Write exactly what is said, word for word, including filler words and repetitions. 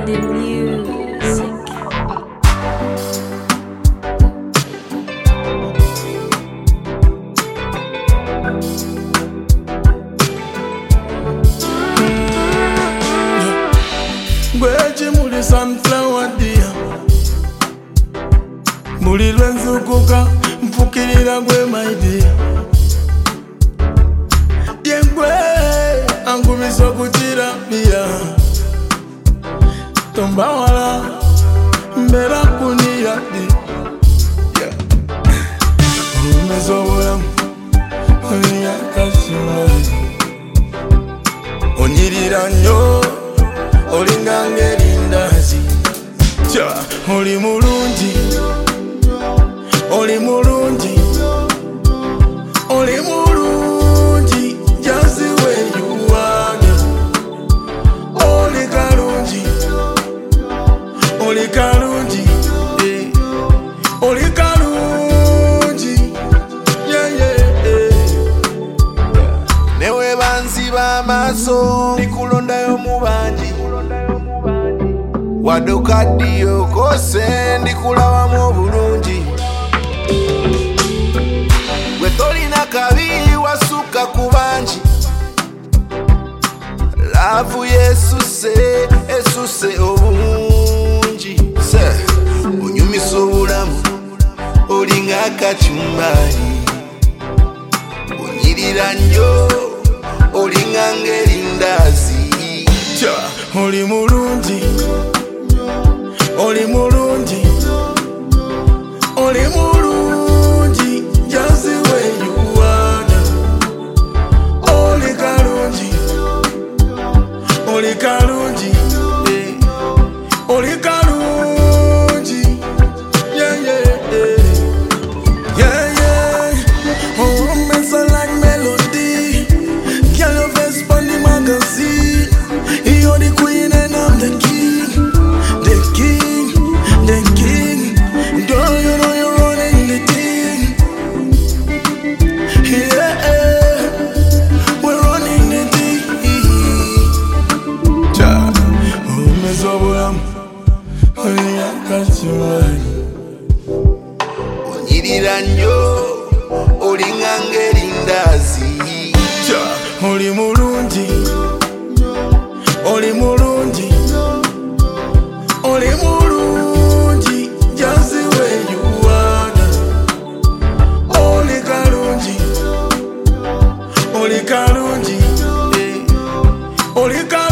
the music. Gweji muli sunflower dear muli lwenzukuka mfukirira gwe my dear Yengwe angumisa kutira bia Tomba wala mbera kunia di yeah. Umezo wala Onya kashiwa Onyirira nyo Olinga ngerindazi Cha Oli mulungi Oli mulungi Oli mulungi Just the way you are Oli kalungi Oli kalungi eh. Oli kalungi Yeah yeah eh. Newe banzi ba maso Nikulonda yo mubanji Wadoka diyo kose ndikulawa mu bulungi Gwe tolina kabi wasuka kubanji Lavu yesuse esuse obungi Se unyumisa obulamu olinga akachumbari Onyirira nnyo olinga ngerindazi Cha Oli mulungi Oli mulungi Oli mulungi Just the way you are Oli kalungi Oli kalungi eh. Oli kalungi Yeah yeah eh. Yeah yeah Oh me so like melody Girl your face pon the magazine You're the queen and I'm the king The king The king, girl, you know you're running the thing. Yeah, we're running the thing. Cha, oh me so buam, oh yeah, catch you right. Onyirira nnyo olinga ngerindazi Cha, oli mulungi, oli mulungi, oli mulungi. Just the way you are Oli kalungi Oli kalungi eh. Oli kalungi